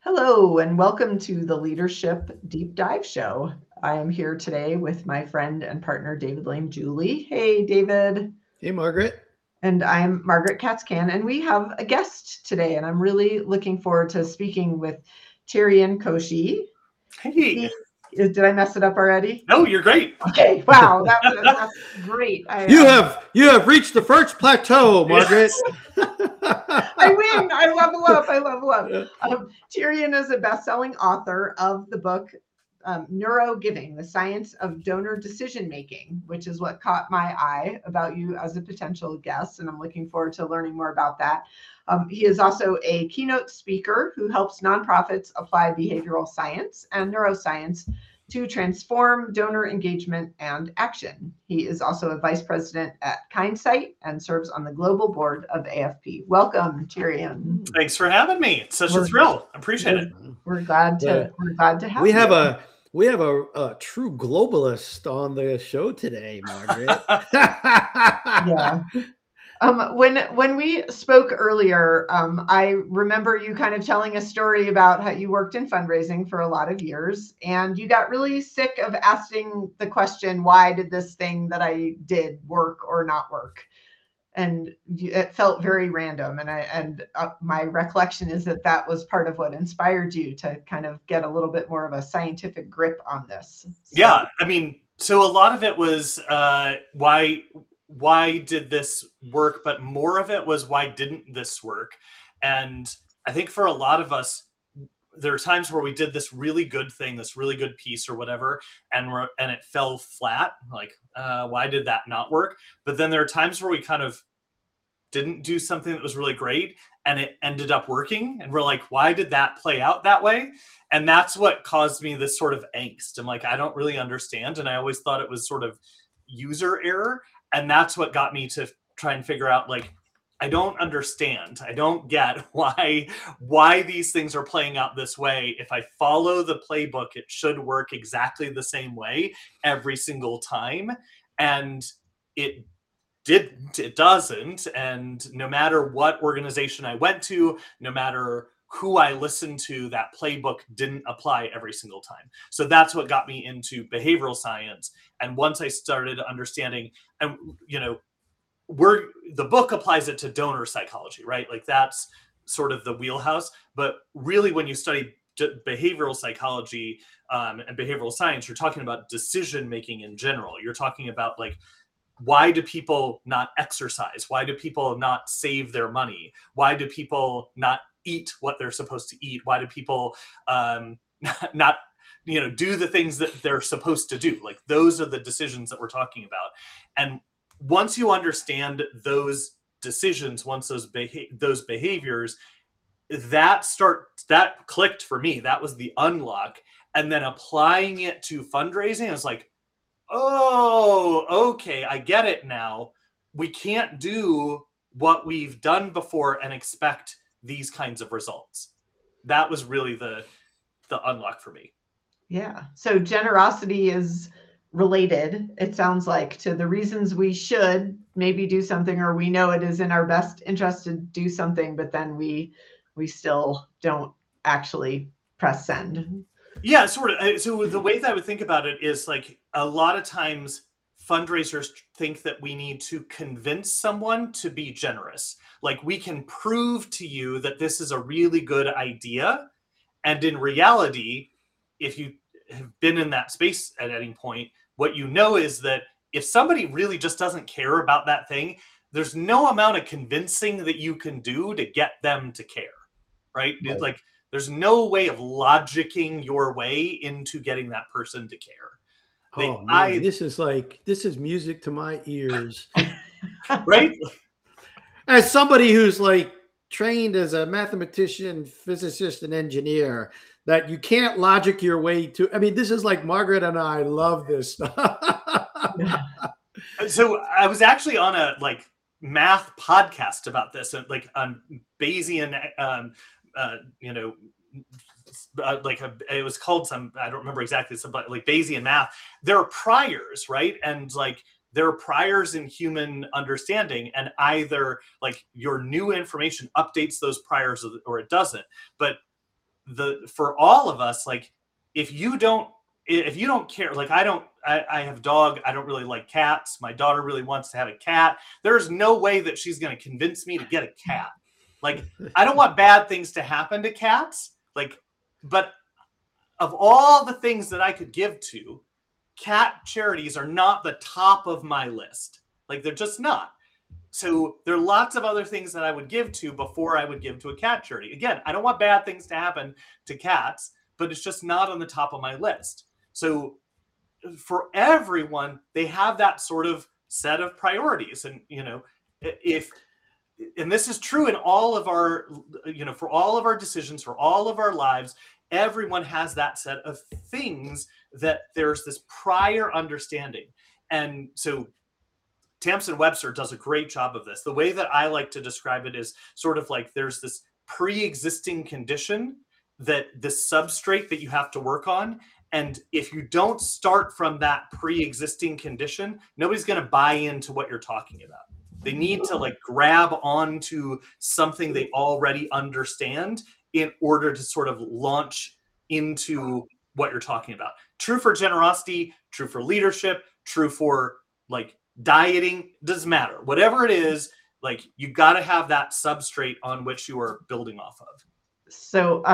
Hello, and welcome to the Leadership Deep Dive Show. I am here today with my friend and partner, David Lane Julie. Hey, David. Hey, Margaret. And I'm Margaret Katzcan, and we have a guest today, and I'm really looking forward to speaking with Tyrion Koshi. Hey, Did I mess it up already? no, you're great. Okay, wow, that's great. You have reached the first plateau, Margaret. I win. I level up. Tyrion is a best-selling author of the book Neurogiving, the Science of Donor Decision Making, which is what caught my eye about you as a potential guest, and I'm looking forward to learning more about that. He is also a keynote speaker who helps nonprofits apply behavioral science and neuroscience to transform donor engagement and action. He is also a vice president at Kindsight and serves on the global board of AFP. Welcome, Tyrion. Thanks for having me. It's such a thrill. I appreciate it. We're glad to have we you. have a true globalist on the show today, Margaret. Yeah. When we spoke earlier, I remember you kind of telling a story about how you worked in fundraising for a lot of years, and you got really sick of asking the question, why did this thing that I did work or not work? And it felt very random. And my recollection is that was part of what inspired you to kind of get a little bit more of a scientific grip on this. So. Yeah, I mean, so a lot of it was why did this work, but more of it was why didn't this work? And I think for a lot of us, there are times where we did this really good thing, this really good piece or whatever, and it fell flat. Like, why did that not work? But then there are times where we kind of didn't do something that was really great and it ended up working. And we're like, why did that play out that way? And that's what caused me this sort of angst. I'm like, I don't really understand. And I always thought it was sort of user error. And that's what got me to try and figure out, like, I don't understand. I don't get why these things are playing out this way. If I follow the playbook, it should work exactly the same way every single time. And it doesn't. And no matter what organization I went to, no matter who I listened to, that playbook didn't apply every single time. So that's what got me into behavioral science. And once I started understanding, and the book applies it to donor psychology, right? Like that's sort of the wheelhouse. But really, when you study behavioral psychology and behavioral science, you're talking about decision making in general. You're talking about, like, why do people not exercise? Why do people not save their money? Why do people not eat what they're supposed to eat? Why do people not do the things that they're supposed to do? Like, those are the decisions that we're talking about. And once you understand those decisions, once those behaviors, that clicked for me. That was the unlock. And then applying it to fundraising, I was like, oh, okay, I get it now. We can't do what we've done before and expect these kinds of results. That was really the unlock for me. Yeah. So generosity is related, it sounds like, to the reasons we should maybe do something, or we know it is in our best interest to do something, but then we still don't actually press send. Yeah, sort of. So the way that I would think about it is, like, a lot of times fundraisers think that we need to convince someone to be generous. Like, we can prove to you that this is a really good idea. And in reality, if you have been in that space at any point, what you know is that if somebody really just doesn't care about that thing, there's no amount of convincing that you can do to get them to care, right? Like, there's no way of logicking your way into getting that person to care. This is music to my ears. Right? As somebody who's, like, trained as a mathematician, physicist, and engineer, that you can't logic your way to. I mean, this is like Margaret and I love this stuff. So I was actually on a, like, math podcast about this, and, like, on Bayesian, it was called some, I don't remember exactly, but like Bayesian math. There are priors, right? And, like, there are priors in human understanding, and either, like, your new information updates those priors or it doesn't. But for all of us, like if you don't care, like I have a dog. I don't really like cats. My daughter really wants to have a cat. There's no way that she's going to convince me to get a cat. Like, I don't want bad things to happen to cats. Like, but of all the things that I could give to, cat charities are not the top of my list. Like, they're just not. So there are lots of other things that I would give to before I would give to a cat charity. Again, I don't want bad things to happen to cats, but it's just not on the top of my list. So for everyone, they have that sort of set of priorities. And, you know, and this is true in all of our, you know, for all of our decisions, for all of our lives, everyone has that set of things that there's this prior understanding. And so Tamsen Webster does a great job of this. The way that I like to describe it is sort of like there's this pre-existing condition, that the substrate that you have to work on. And if you don't start from that pre-existing condition, nobody's going to buy into what you're talking about. They need to like grab onto something they already understand in order to sort of launch into what you're talking about. True for generosity, true for leadership, true for like dieting, doesn't matter. Whatever it is, like you got to have that substrate on which you are building off of. So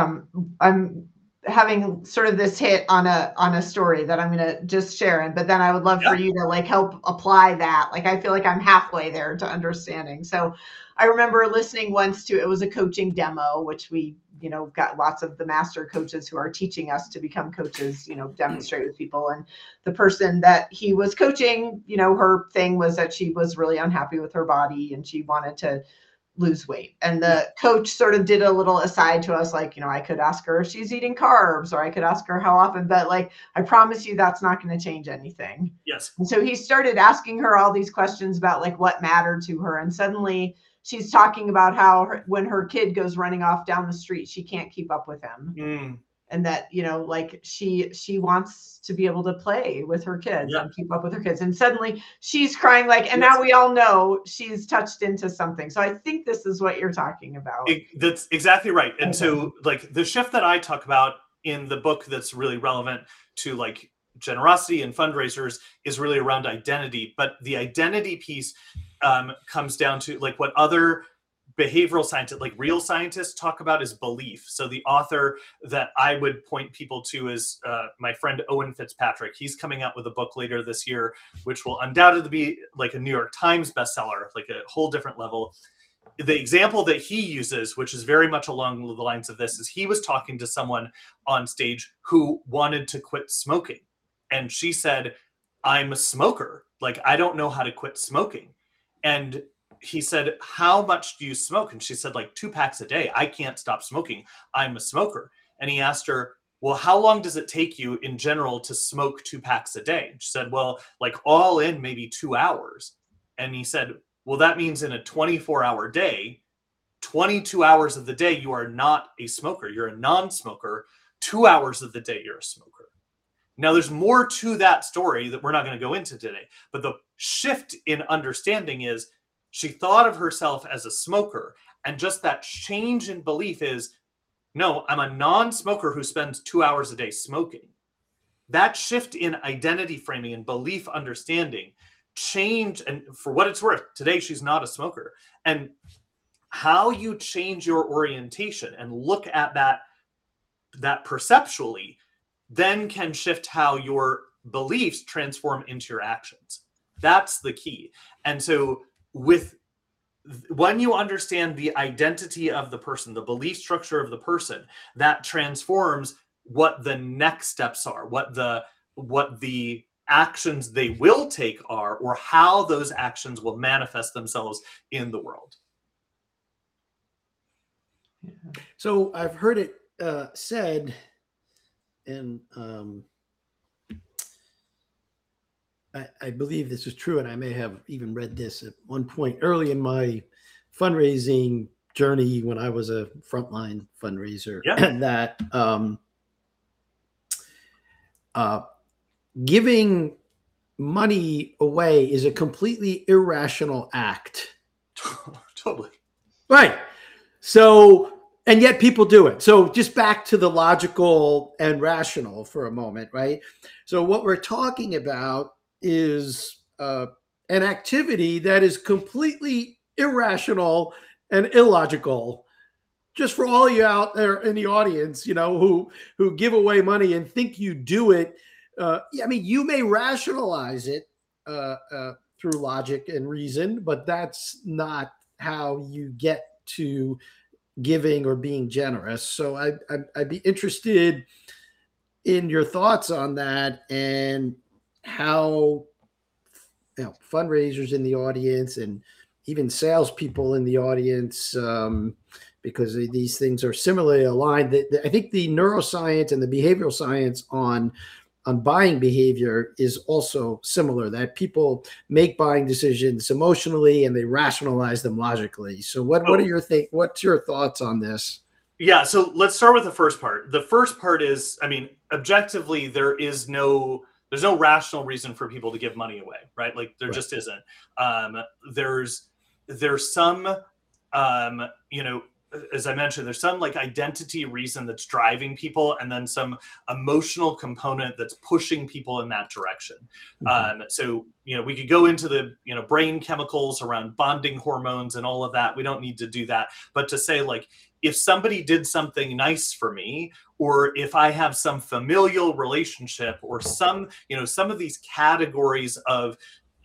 I'm having sort of this hit on a story that I'm going to just share. But then I would love for you to like help apply that. Like, I feel like I'm halfway there to understanding. So I remember listening once to, it was a coaching demo, which we, you know, got lots of the master coaches who are teaching us to become coaches, you know, demonstrate with people. And the person that he was coaching, you know, her thing was that she was really unhappy with her body and she wanted to lose weight. And the coach sort of did a little aside to us, like, you know, I could ask her if she's eating carbs, or I could ask her how often, but like, I promise you that's not going to change anything. Yes. And so he started asking her all these questions about like what mattered to her. And suddenly she's talking about how when her kid goes running off down the street, she can't keep up with him. And that, you know, like she wants to be able to play with her kids and keep up with her kids. And suddenly she's crying like, and now we all know she's touched into something. So I think this is what you're talking about. That's exactly right. And so like the shift that I talk about in the book that's really relevant to like generosity and fundraisers is really around identity. But the identity piece comes down to like what other behavioral scientists, like real scientists, talk about is belief. So the author that I would point people to is my friend Owen Fitzpatrick. He's coming out with a book later this year, which will undoubtedly be like a New York Times bestseller, like a whole different level. The example that he uses, which is very much along the lines of this, is he was talking to someone on stage who wanted to quit smoking. And she said, I'm a smoker. Like, I don't know how to quit smoking. And he said, how much do you smoke? And she said, like 2 packs a day. I can't stop smoking. I'm a smoker. And he asked her, well, how long does it take you in general to smoke 2 packs a day? And she said, well, like all in maybe 2 hours. And he said, well, that means in a 24-hour day, 22 hours of the day, you are not a smoker. You're a non-smoker. 2 hours of the day, you're a smoker. Now, there's more to that story that we're not going to go into today. But the shift in understanding is she thought of herself as a smoker, and just that change in belief is, no, I'm a non-smoker who spends 2 hours a day smoking. That shift in identity framing and belief understanding changed, and for what it's worth, today she's not a smoker. And how you change your orientation and look at that perceptually then can shift how your beliefs transform into your actions. That's the key. And so when you understand the identity of the person, the belief structure of the person, that transforms what the next steps are, what the actions they will take are, or how those actions will manifest themselves in the world. So I've heard it said, and I believe this is true, and I may have even read this at one point early in my fundraising journey when I was a frontline fundraiser, that giving money away is a completely irrational act. Totally. Right. So And yet people do it. So just back to the logical and rational for a moment, right? So what we're talking about is an activity that is completely irrational and illogical. Just for all you out there in the audience, who give away money and think you do it. I mean, you may rationalize it through logic and reason, but that's not how you get to giving or being generous. So I'd be interested in your thoughts on that, and how fundraisers in the audience and even salespeople in the audience, because these things are similarly aligned. I think the neuroscience and the behavioral science on buying behavior is also similar, that people make buying decisions emotionally and they rationalize them logically. So what's your thoughts on this? Yeah, so let's start with the first part. The first part is, I mean, objectively, there's no rational reason for people to give money away, right? Like there just isn't. There's some, as I mentioned, there's some like identity reason that's driving people, and then some emotional component that's pushing people in that direction. Mm-hmm. So, we could go into the, brain chemicals around bonding hormones and all of that. We don't need to do that. But to say, like, if somebody did something nice for me, or if I have some familial relationship, or some of these categories of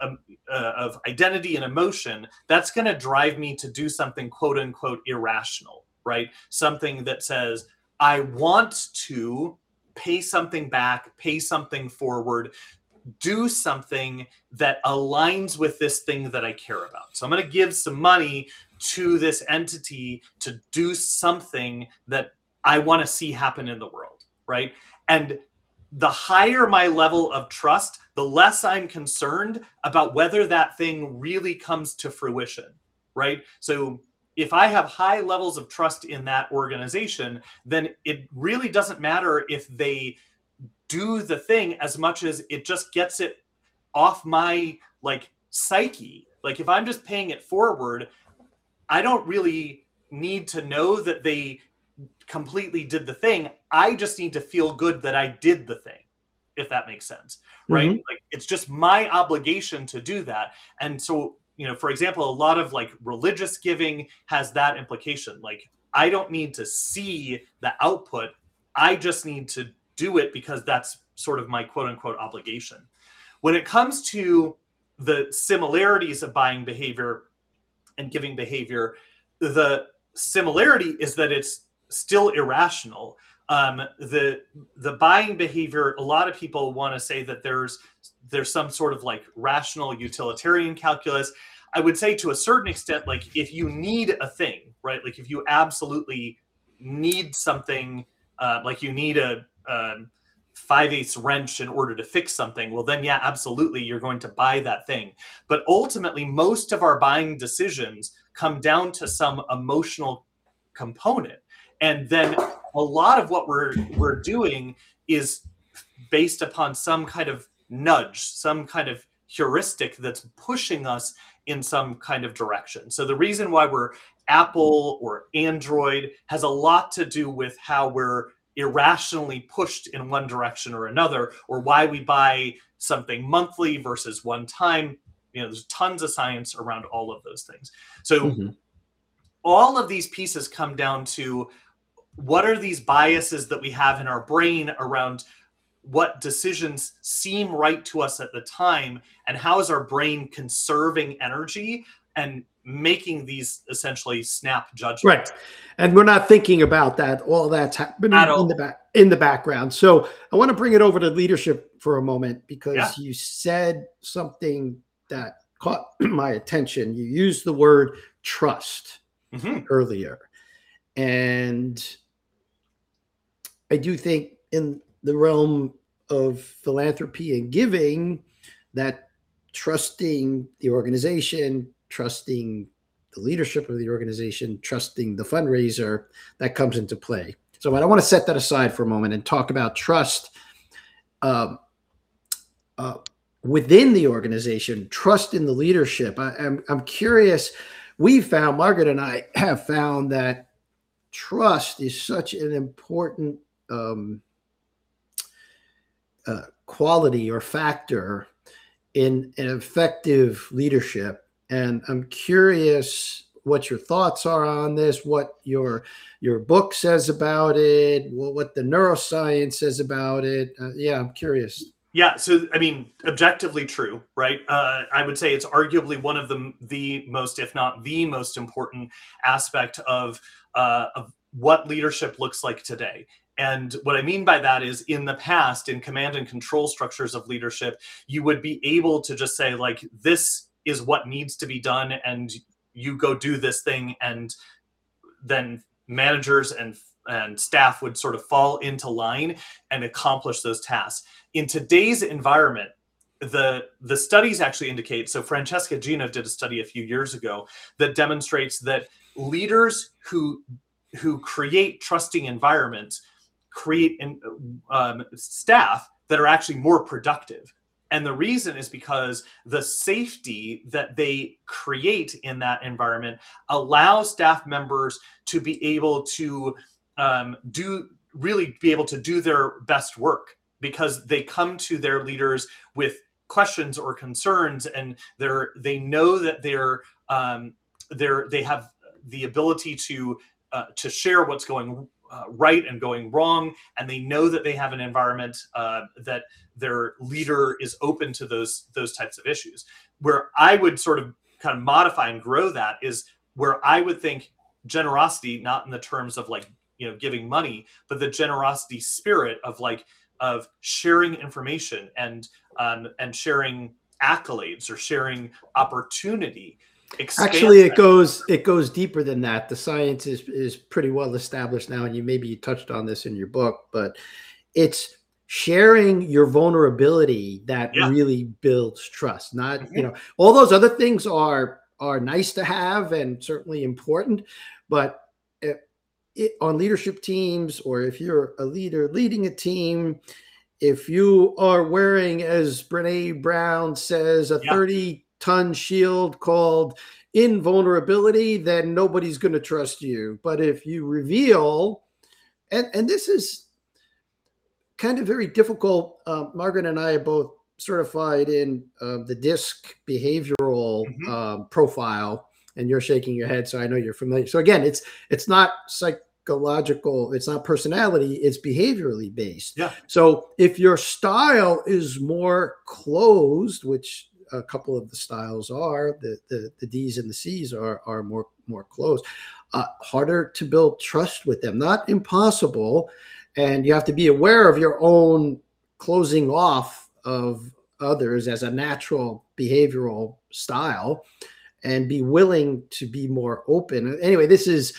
identity and emotion, that's going to drive me to do something quote unquote irrational, right? Something that says, I want to pay something back, pay something forward, do something that aligns with this thing that I care about. So I'm going to give some money to this entity to do something that I want to see happen in the world, right? And the higher my level of trust, the less I'm concerned about whether that thing really comes to fruition, right? So if I have high levels of trust in that organization, then it really doesn't matter if they do the thing, as much as it just gets it off my psyche. Like if I'm just paying it forward, I don't really need to know that they completely did the thing. I just need to feel good that I did the thing, if that makes sense, right? Mm-hmm. Like it's just my obligation to do that. And so, for example, a lot of religious giving has that implication. Like I don't need to see the output. I just need to do it because that's sort of my quote unquote obligation. When it comes to the similarities of buying behavior and giving behavior, the similarity is that it's still irrational. The buying behavior, a lot of people want to say that there's some sort of rational utilitarian calculus. I would say to a certain extent, if you need a thing, right? Like if you absolutely need something, you need a 5/8 wrench in order to fix something, well then yeah, absolutely, you're going to buy that thing. But ultimately, most of our buying decisions come down to some emotional component. And then a lot of what we're doing is based upon some kind of nudge, some kind of heuristic that's pushing us in some kind of direction. So the reason why we're Apple or Android has a lot to do with how we're irrationally pushed in one direction or another, or why we buy something monthly versus one time. There's tons of science around all of those things. So all of these pieces come down to, what are these biases that we have in our brain around what decisions seem right to us at the time, and how is our brain conserving energy and making these essentially snap judgments? Right. And we're not thinking about that. All that's happening in the background. So I want to bring it over to leadership for a moment, because you said something that caught my attention. You used the word trust earlier. And I do think in the realm of philanthropy and giving, that trusting the organization, trusting the leadership of the organization, trusting the fundraiser, that comes into play. So I want to set that aside for a moment and talk about trust within the organization, trust in the leadership. I'm curious. Margaret and I have found that trust is such an important quality or factor in an effective leadership. And I'm curious what your thoughts are on this, what your book says about it, what the neuroscience says about it. Yeah, I'm curious. Yeah, so I mean, objectively true, right? I would say it's arguably one of the most, if not the most important aspect of what leadership looks like today. And what I mean by that is, in the past, in command and control structures of leadership, you would be able to just say, like, this is what needs to be done, and you go do this thing, and then managers and staff would sort of fall into line and accomplish those tasks. In today's environment, the studies actually indicate, so Francesca Gino did a study a few years ago that demonstrates that leaders who create trusting environments create staff that are actually more productive. And the reason is because the safety that they create in that environment allows staff members to be able to do their best work, because they come to their leaders with questions or concerns, and they know that they have the ability to share what's going right and going wrong, and they know that they have an environment that their leader is open to those types of issues. Where I would sort of kind of modify and grow that is where I would think generosity, not in the terms of like, giving money, but the generosity spirit of sharing information and sharing accolades or sharing opportunity. Actually, it goes deeper than that. The science is pretty well established now, and you touched on this in your book, but it's sharing your vulnerability that really builds trust. Not, all those other things are nice to have and certainly important, but on leadership teams, or if you're a leader leading a team, if you are wearing, as Brene Brown says, a 30-ton shield called invulnerability, then nobody's going to trust you. But if you reveal, and this is kind of very difficult, Margaret and I are both certified in the DISC behavioral profile, and you're shaking your head, so I know you're familiar. So again, it's not psychological, it's not personality, it's behaviorally based. Yeah. So if your style is more closed, which a couple of the styles are, the D's and the C's are more closed, harder to build trust with them. Not impossible, and you have to be aware of your own closing off of others as a natural behavioral style, and be willing to be more open. Anyway, this is,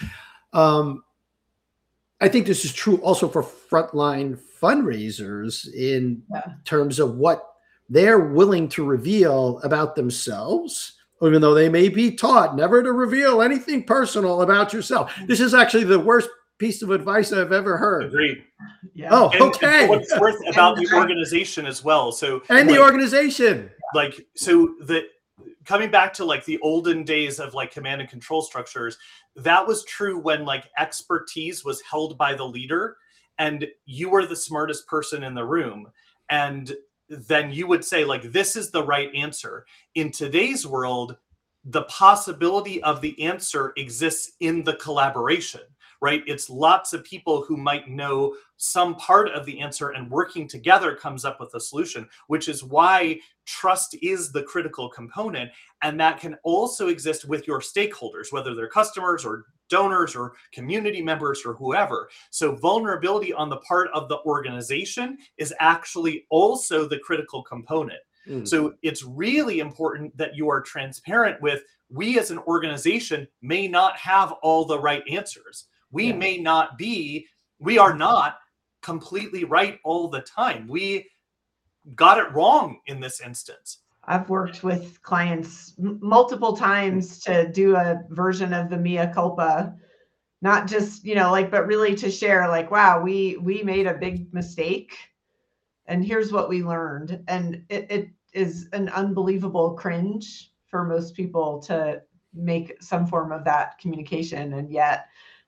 I think this is true also for frontline fundraisers in terms of what they're willing to reveal about themselves, even though they may be taught never to reveal anything personal about yourself. This is actually the worst piece of advice I've ever heard. Agreed. Yeah. Oh, okay. And what's worth about the organization as well. So, and the organization. Coming back to like the olden days of like command and control structures, that was true when like expertise was held by the leader and you were the smartest person in the room. And then you would say like, this is the right answer. In today's world, the possibility of the answer exists in the collaboration, right? It's lots of people who might know some part of the answer, and working together comes up with a solution, which is why trust is the critical component. And that can also exist with your stakeholders, whether they're customers or donors or community members or whoever. So vulnerability on the part of the organization is actually also the critical component. So it's really important that you are transparent with, we as an organization may not have all the right answers. We are not completely right all the time. We got it wrong in this instance. I've worked with clients multiple times to do a version of the mea culpa, not just, but really to share like, wow, we made a big mistake and here's what we learned. And it is an unbelievable cringe for most people to make some form of that communication. And yet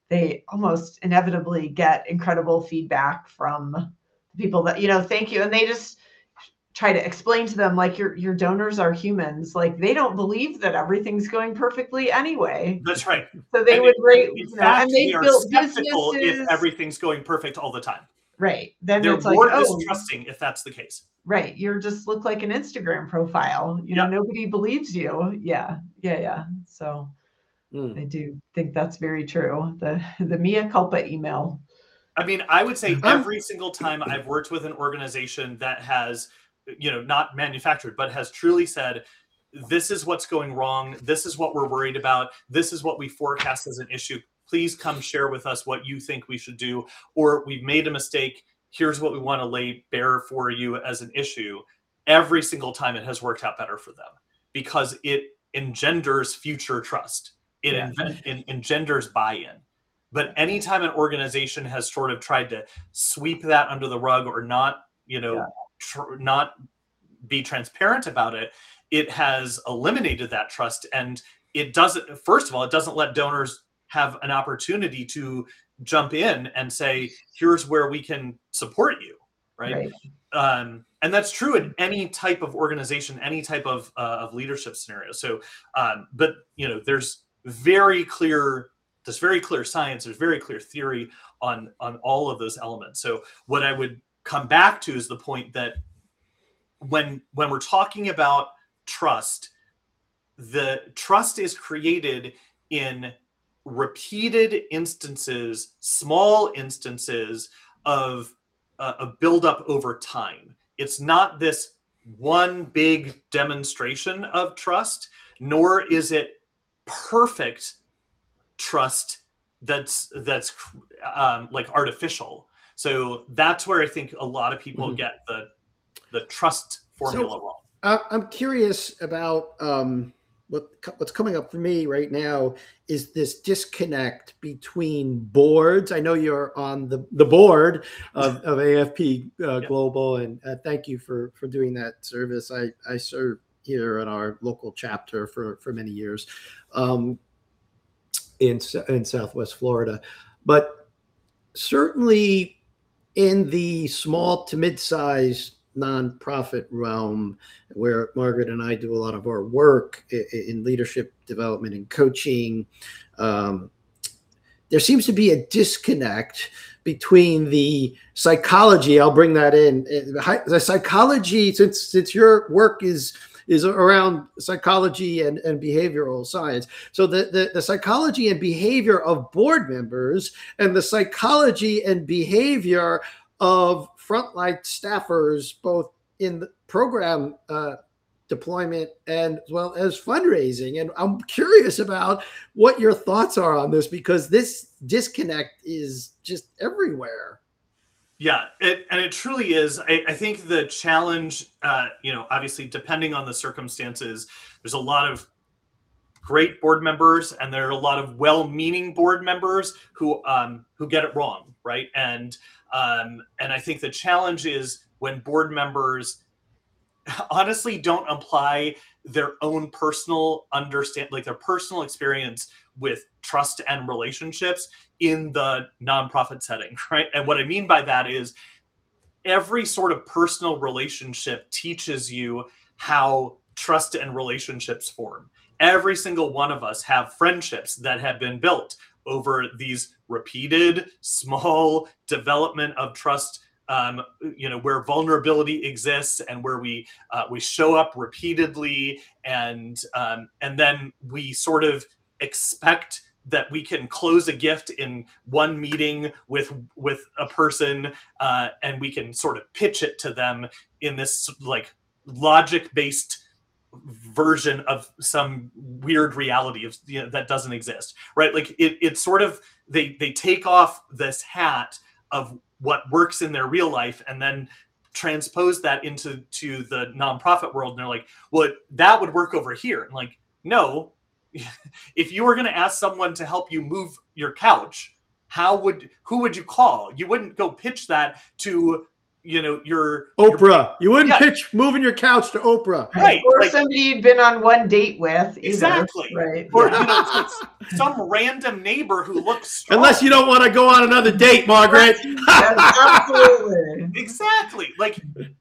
they almost inevitably get incredible feedback from people that, thank you. And they just try to explain to them, like, your donors are humans. Like, they don't believe that everything's going perfectly anyway. That's right. So they would rate, in fact, and they they are built skeptical if businesses. everything's going perfect all the time. Right. Then They're it's like, more oh, distrusting if that's the case. right. You just look like an Instagram profile. Nobody believes you. Yeah. So I do think that's very true. The mea culpa email. I mean, I would say every single time I've worked with an organization that has, not manufactured, but has truly said, this is what's going wrong. This is what we're worried about. This is what we forecast as an issue. Please come share with us what you think we should do. Or we've made a mistake. Here's what we want to lay bare for you as an issue. Every single time it has worked out better for them because it engenders future trust. It engenders buy-in. But anytime an organization has sort of tried to sweep that under the rug or not, not be transparent about it, it has eliminated that trust. And it doesn't, first of all, it doesn't let donors have an opportunity to jump in and say, here's where we can support you, right? And that's true in any type of organization, any type of leadership scenario. So, but, there's very clear science, there's very clear theory on all of those elements. So what I would come back to is the point that when we're talking about trust, the trust is created in repeated instances, small instances of a buildup over time. It's not this one big demonstration of trust, nor is it perfect trust that's like artificial. So that's where I think a lot of people get the trust formula wrong. I'm curious about what's coming up for me right now is this disconnect between boards. I know you're on the board of AFP Global, and thank you for doing that service. I served here in our local chapter for many years in Southwest Florida, but certainly in the small to mid-sized nonprofit realm, where Margaret and I do a lot of our work in leadership development and coaching, there seems to be a disconnect between the psychology. I'll bring that in. The psychology, since your work is around psychology and behavioral science. So the psychology and behavior of board members and the psychology and behavior of frontline staffers, both in the program deployment and as well as fundraising. And I'm curious about what your thoughts are on this, because this disconnect is just everywhere. Yeah, it truly is. I think the challenge, obviously depending on the circumstances, there's a lot of great board members and there are a lot of well-meaning board members who get it wrong, right? And I think the challenge is when board members honestly don't apply their own personal their personal experience with trust and relationships in the nonprofit setting, right? And what I mean by that is every sort of personal relationship teaches you how trust and relationships form. Every single one of us have friendships that have been built over these repeated small development of trust, where vulnerability exists and where we show up repeatedly, and then we sort of expect that we can close a gift in one meeting with a person, and we can sort of pitch it to them in this like logic-based version of some weird reality of that doesn't exist, right? Like it's sort of they take off this hat of what works in their real life and then transpose that into the nonprofit world, and they're like, well, that would work over here. And like, no. If you were going to ask someone to help you move your couch, who would you call? You wouldn't go pitch that to you're Oprah. You wouldn't Yeah. pitch moving your couch to Oprah. Right. Or like, somebody you'd been on one date with. Either, Exactly. Right. or yeah. it's like some random neighbor who looks strong. Unless you don't want to go on another date, Margaret. Yes, absolutely. Exactly. Like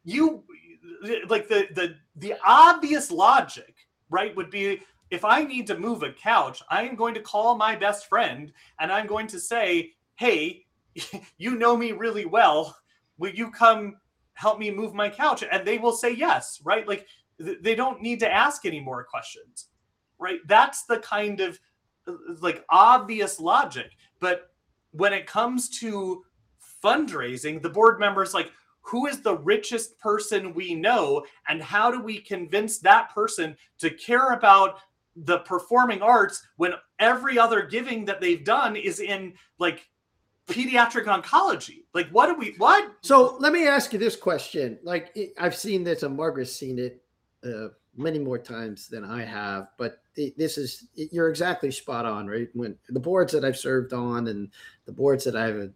the obvious logic, right, would be, if I need to move a couch, I'm going to call my best friend and I'm going to say, hey, you know me really well. Will you come help me move my couch? And they will say yes, right? Like they don't need to ask any more questions, right? That's the kind of like obvious logic. But when it comes to fundraising, the board members like, who is the richest person we know, and how do we convince that person to care about the performing arts when every other giving that they've done is in like pediatric oncology? Like, what? So let me ask you this question. Like, I've seen this, and Margaret's seen it many more times than I have, but you're exactly spot on, right? When the boards that I've served on and the boards that I've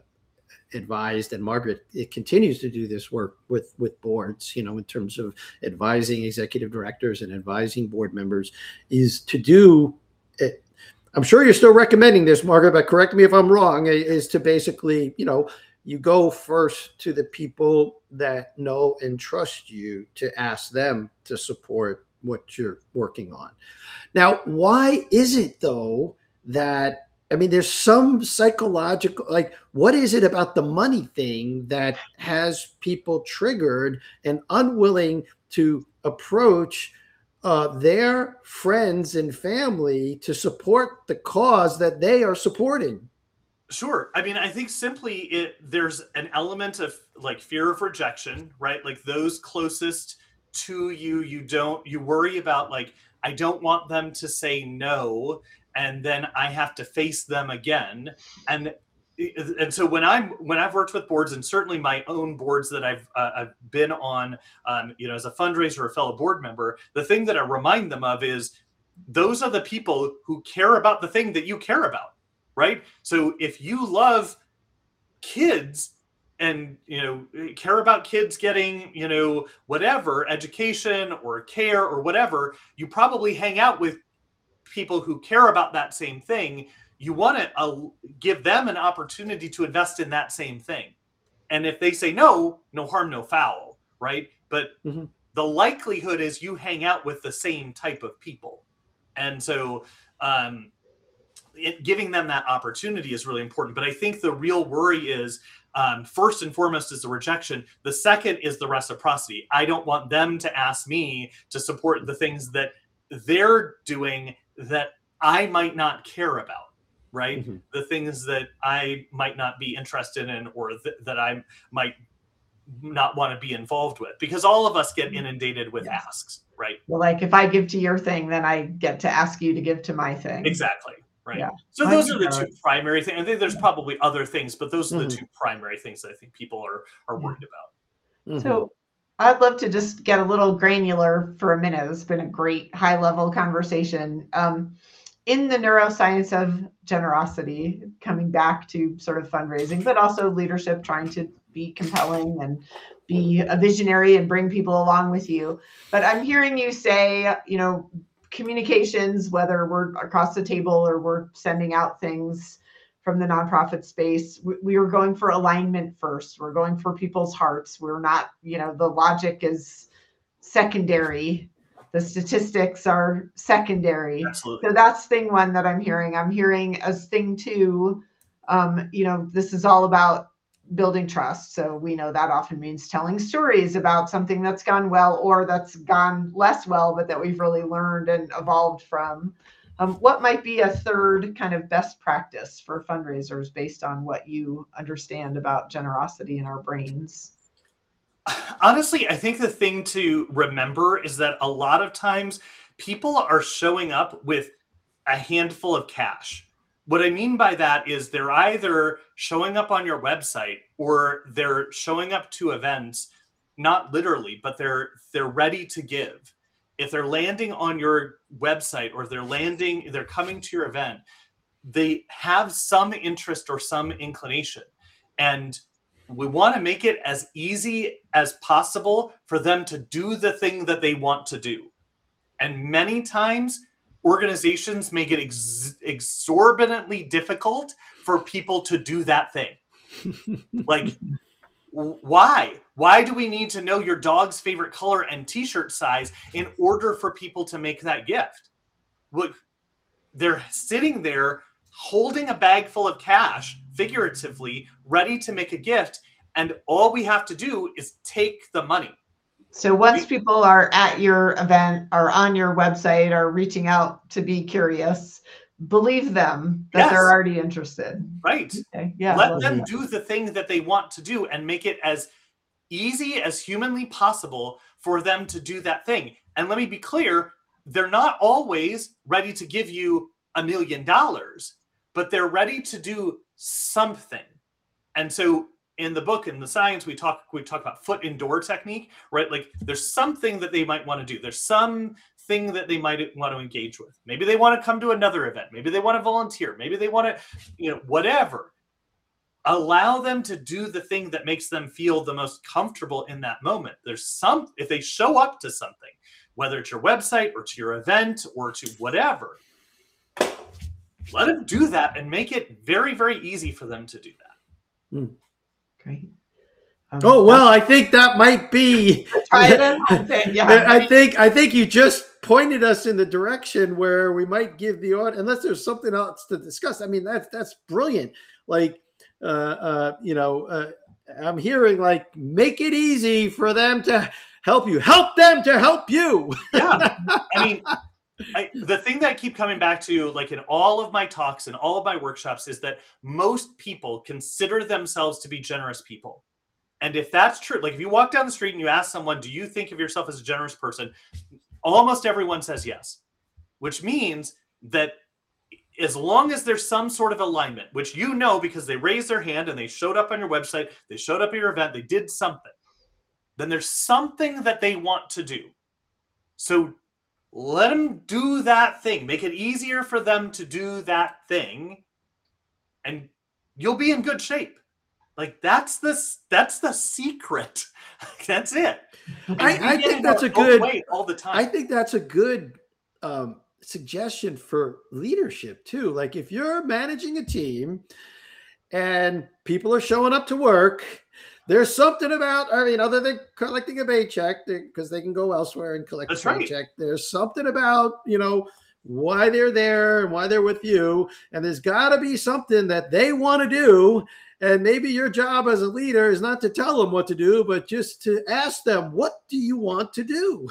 advised, and Margaret, it continues to do this work with boards, in terms of advising executive directors and advising board members, is to do it. I'm sure you're still recommending this, Margaret, but correct me if I'm wrong, is to basically, you go first to the people that know and trust you to ask them to support what you're working on. Now, why is it though that, there's some psychological, like, what is it about the money thing that has people triggered and unwilling to approach their friends and family to support the cause that they are supporting? Sure. I think simply there's an element of like fear of rejection, right? Like those closest to you, you worry about, like, I don't want them to say no, and then I have to face them again. And so when I've worked with boards, and certainly my own boards that I've been on, as a fundraiser or a fellow board member, the thing that I remind them of is those are the people who care about the thing that you care about, right? So if you love kids and care about kids getting whatever education or care or whatever, you probably hang out with people who care about that same thing. You want to give them an opportunity to invest in that same thing. And if they say no harm, no foul, right? But the likelihood is you hang out with the same type of people. And so giving them that opportunity is really important. But I think the real worry is, first and foremost, is the rejection. The second is the reciprocity. I don't want them to ask me to support the things that they're doing that I might not care about, right? The things that I might not be interested in, or that I might not want to be involved with, because all of us get inundated with asks, right? Well, like if I give to your thing, then I get to ask you to give to my thing. Exactly. Right. Yeah. So those are the two primary things. I think there's probably other things, but those are the two primary things that I think people are worried about. So I'd love to just get a little granular for a minute. It's been a great high level conversation. In the neuroscience of generosity, coming back to sort of fundraising, but also leadership, trying to be compelling and be a visionary and bring people along with you. But I'm hearing you say, communications, whether we're across the table or we're sending out things from the nonprofit space, we are going for alignment first. We're going for people's hearts. We're not, the logic is secondary. The statistics are secondary. Absolutely. So that's thing one that I'm hearing. I'm hearing as thing two, this is all about building trust. So we know that often means telling stories about something that's gone well or that's gone less well, but that we've really learned and evolved from. What might be a third kind of best practice for fundraisers based on what you understand about generosity in our brains? Honestly, I think the thing to remember is that a lot of times people are showing up with a handful of cash. What I mean by that is they're either showing up on your website or they're showing up to events, not literally, but they're ready to give. If they're landing on your website or they're coming to your event, they have some interest or some inclination. And we want to make it as easy as possible for them to do the thing that they want to do. And many times organizations make it exorbitantly difficult for people to do that thing. Like, why? Why do we need to know your dog's favorite color and t-shirt size in order for people to make that gift? Look, they're sitting there holding a bag full of cash, figuratively, ready to make a gift. And all we have to do is take the money. So once people are at your event or on your website or reaching out to be curious, believe them that they're already interested. Right. Okay. Yeah. Let them do the thing that they want to do and make it as easy as humanly possible for them to do that thing. And let me be clear, they're not always ready to give you $1 million, but they're ready to do something. And so in the book, in the science, we talk about foot in door technique, right? Like there's something that they might want to do. There's something that they might want to engage with. Maybe they want to come to another event. Maybe they want to volunteer. Maybe they want to, whatever. Allow them to do the thing that makes them feel the most comfortable in that moment. If they show up to something, whether it's your website or to your event or to whatever, let them do that and make it very, very easy for them to do that. Great. I think that might be. Try it. Yeah. I think you just pointed us in the direction where we might give the audience, unless there's something else to discuss. I mean, that's brilliant. Like, I'm hearing like, make it easy for them to help you. Help them to help you. Yeah. I mean, the thing that I keep coming back to, like in all of my talks and all of my workshops, is that most people consider themselves to be generous people. And if that's true, like if you walk down the street and you ask someone, do you think of yourself as a generous person? Almost everyone says yes, which means that as long as there's some sort of alignment, which because they raised their hand and they showed up on your website, they showed up at your event, they did something, then there's something that they want to do. So let them do that thing. Make it easier for them to do that thing, and you'll be in good shape. Like that's the secret. That's it. I think that's a good way all the time. I think that's a good suggestion for leadership too. Like if you're managing a team and people are showing up to work, there's something about, other than collecting a paycheck, because they can go elsewhere and collect a paycheck. There's something about, why they're there and why they're with you. And there's got to be something that they want to do. And maybe your job as a leader is not to tell them what to do, but just to ask them, what do you want to do?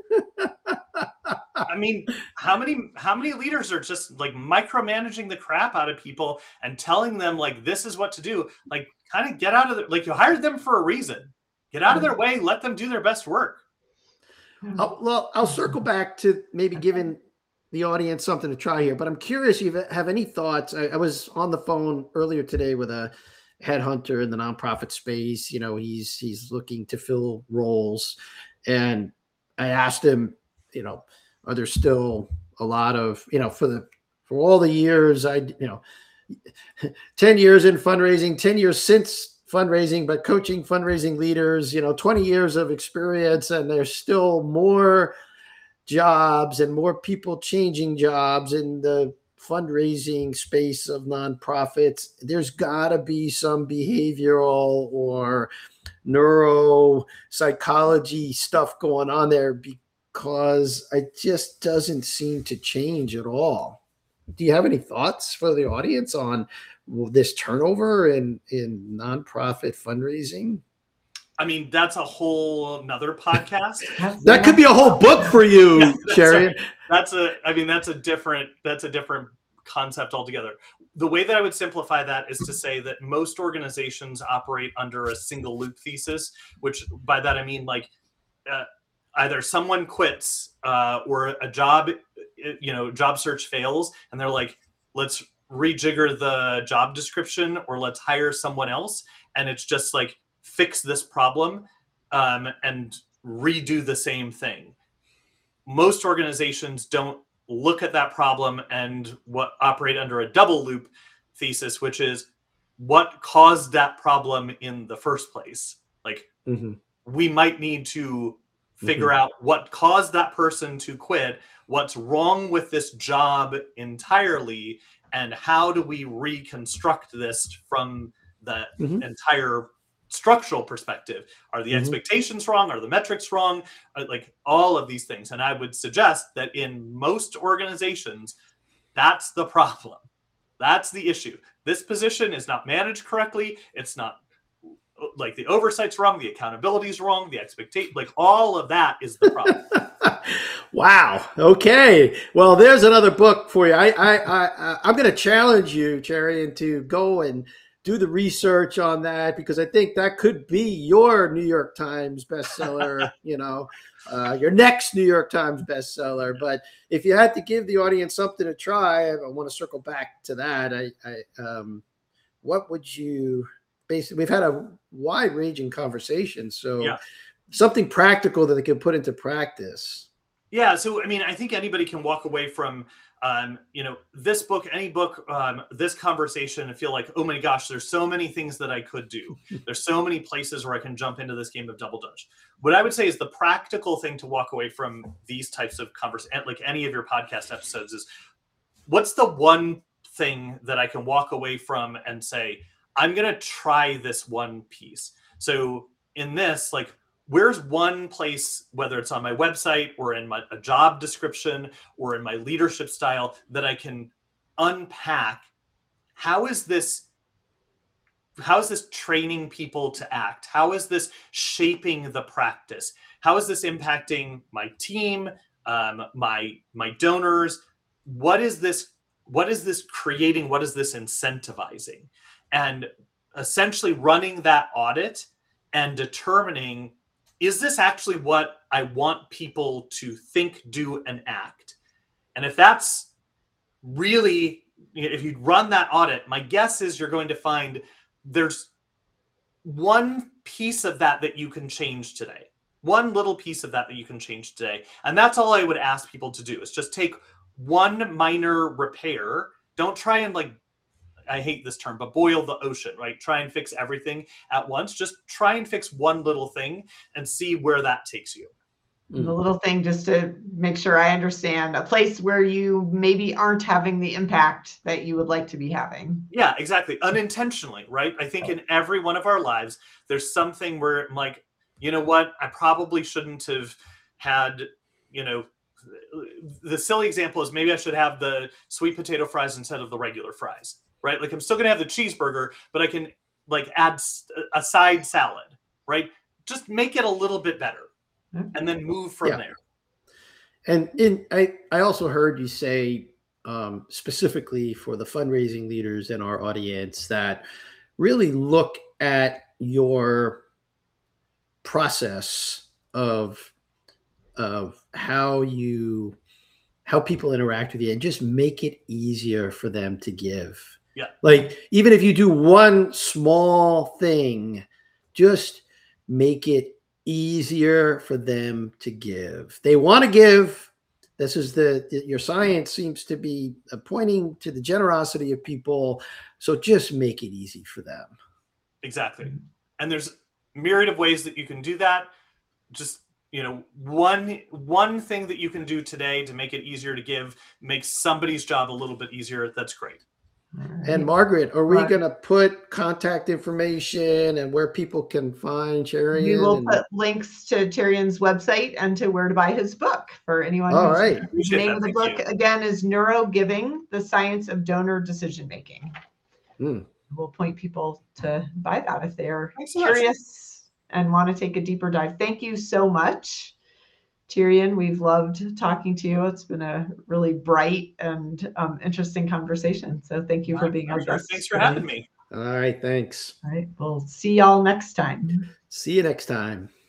I mean, how many leaders are just like micromanaging the crap out of people and telling them like, this is what to do? Like, kind of get out of like, you hired them for a reason. Get out of their way. Let them do their best work. I'll circle back to maybe giving the audience something to try here, but I'm curious if you have any thoughts. I was on the phone earlier today with a headhunter in the nonprofit space. He's looking to fill roles, and I asked him, are there still a lot of, for all the years 10 years in fundraising, 10 years since fundraising, but coaching fundraising leaders, 20 years of experience, and there's still more jobs and more people changing jobs in the fundraising space of nonprofits. There's got to be some behavioral or neuropsychology stuff going on there, because it just doesn't seem to change at all. Do you have any thoughts for the audience on this turnover in nonprofit fundraising? I mean, that's a whole nother podcast. That could be a whole book for you, Sherry. That's a different concept altogether. The way that I would simplify that is to say that most organizations operate under a single loop thesis, which by that I mean like either someone quits or a job search fails, and they're like, let's rejigger the job description or let's hire someone else, and it's just like, fix this problem and redo the same thing. Most organizations don't look at that problem and operate under a double loop thesis, which is what caused that problem in the first place. Like, Mm-hmm. we might need to figure out what caused that person to quit, what's wrong with this job entirely, and how do we reconstruct this from the entire structural perspective. Are the expectations wrong? Are the metrics wrong? Like, all of these things. And I would suggest that in most organizations, that's the problem. That's the issue. This position is not managed correctly. It's not, like, the oversight's wrong, the accountability's wrong, the expectation, like, all of that is the problem. Wow. Okay. Well, there's another book for you. I'm going to challenge you, Cherian, to go and do the research on that, because I think that could be your New York Times bestseller, your next New York Times bestseller. But if you had to give the audience something to try, I want to circle back to that. What would you basically, we've had a wide ranging conversation. So something practical that they can put into practice. Yeah. So, I mean, I think anybody can walk away from, this book, any book, this conversation, and feel like, oh my gosh, there's so many things that I could do. There's so many places where I can jump into this game of double dutch. What I would say is the practical thing to walk away from these types of conversations, like any of your podcast episodes, is what's the one thing that I can walk away from and say, I'm going to try this one piece. So in this, like, where's one place, whether it's on my website or in a job description or in my leadership style, that I can unpack how is this training people to act? How is this shaping the practice? How is this impacting my team, my donors? What is this creating? What is this incentivizing? And essentially running that audit and determining, is this actually what I want people to think, do, and act? And if that's really, if you run that audit, my guess is you're going to find there's one piece of that you can change today. One little piece of that you can change today. And that's all I would ask people to do, is just take one minor repair. Don't try and, like, I hate this term, but boil the ocean, right? Try and fix everything at once. Just try and fix one little thing and see where that takes you. The little thing, just to make sure I understand, a place where you maybe aren't having the impact that you would like to be having. Yeah, exactly. Unintentionally, right? I think in every one of our lives, there's something where I'm like, you know what? I probably shouldn't have had, the silly example is maybe I should have the sweet potato fries instead of the regular fries. Right? Like, I'm still going to have the cheeseburger, but I can, like, add a side salad, right? Just make it a little bit better and then move from there. And I also heard you say, specifically for the fundraising leaders in our audience, that really look at your process of how people interact with you, and just make it easier for them to give. Yeah. Like, even if you do one small thing, just make it easier for them to give. They want to give. This is your science seems to be pointing to the generosity of people. So just make it easy for them. Exactly. And there's a myriad of ways that you can do that. Just, one thing that you can do today to make it easier to give makes somebody's job a little bit easier. That's great. And Margaret, are we going to put contact information and where people can find Cherian? We will put links to Cherian's website and to where to buy his book for anyone. All right. The name of the book again is Neurogiving: The Science of Donor Decision Making. We'll point people to buy that if they are curious and want to take a deeper dive. Thank you so much, Cherian. We've loved talking to you. It's been a really bright and interesting conversation. So thank you for being our guest. Thanks for having me. All right. Thanks. All right. We'll see y'all next time. See you next time.